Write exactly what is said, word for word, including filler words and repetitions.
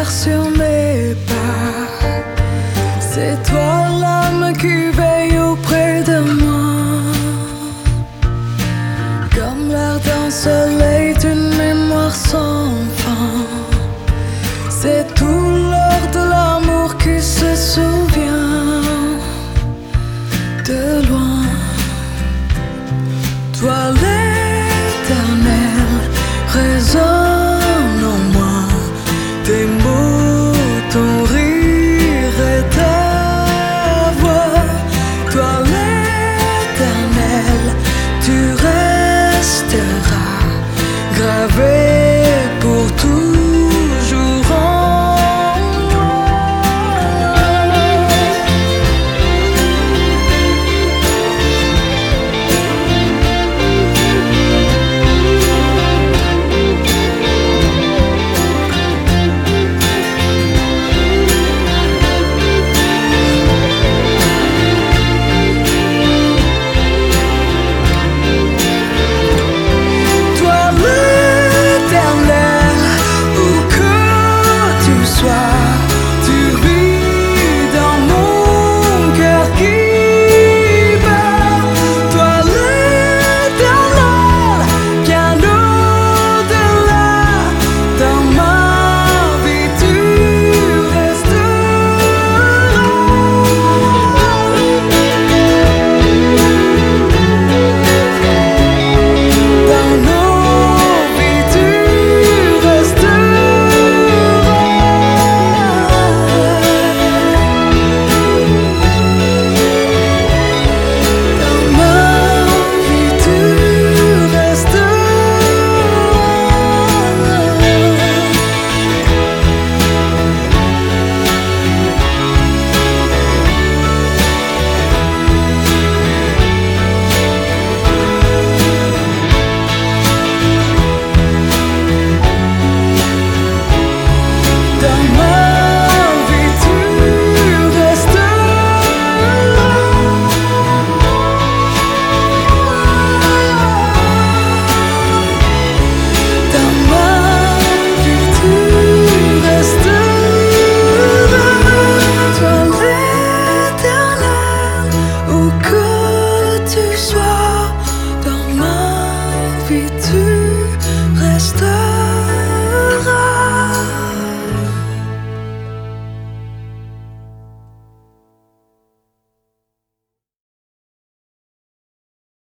lumière sur mes pas. C'est toi l'âme qui veille auprès de moi, comme l'air d'un soleil d'une mémoire sans fin. C'est tout l'or de l'amour qui se souvient de loin. Toi l'éternel résonne en moi, tes mots, ton rire et ta voix. Toi l'éternel, tu resteras gravé